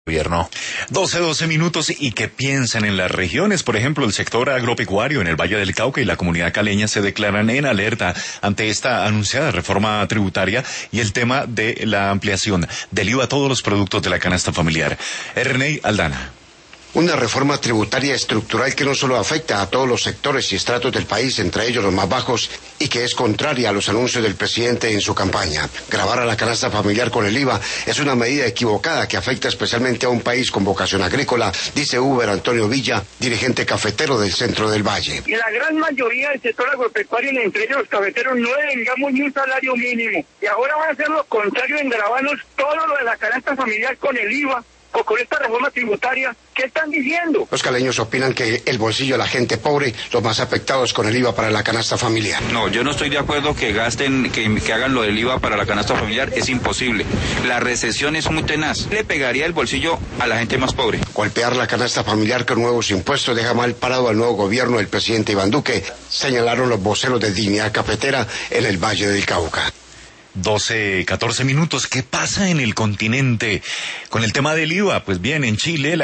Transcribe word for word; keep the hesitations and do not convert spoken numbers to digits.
Gobierno. doce, doce minutos. ¿Y qué piensan en las regiones? Por ejemplo, el sector agropecuario en el Valle del Cauca y la comunidad caleña se declaran en alerta ante esta anunciada reforma tributaria y el tema de la ampliación del I V A a todos los productos de la canasta familiar. Ernei Aldana. Una reforma tributaria estructural que no solo afecta a todos los sectores y estratos del país, entre ellos los más bajos, y que es contraria a los anuncios del presidente en su campaña. Gravar a la canasta familiar con el I V A es una medida equivocada que afecta especialmente a un país con vocación agrícola, dice Uber Antonio Villa, dirigente cafetero del centro del Valle. Y la gran mayoría del sector agropecuario, entre ellos los cafeteros, no devengamos ni un salario mínimo. Y ahora van a hacer lo contrario en gravarnos todo lo de la canasta familiar con el I V A. O con esta reforma tributaria, ¿qué están diciendo? Los caleños opinan que el bolsillo de la gente pobre, los más afectados con el I V A para la canasta familiar. No, yo no estoy de acuerdo que gasten, que, que hagan lo del I V A para la canasta familiar, es imposible. La recesión es muy tenaz, le pegaría el bolsillo a la gente más pobre. Golpear la canasta familiar con nuevos impuestos deja mal parado al nuevo gobierno del presidente Iván Duque, señalaron los voceros de Dignidad Cafetera en el Valle del Cauca. doce, catorce minutos. ¿Qué pasa en el continente con el tema del I V A? Pues bien, en Chile la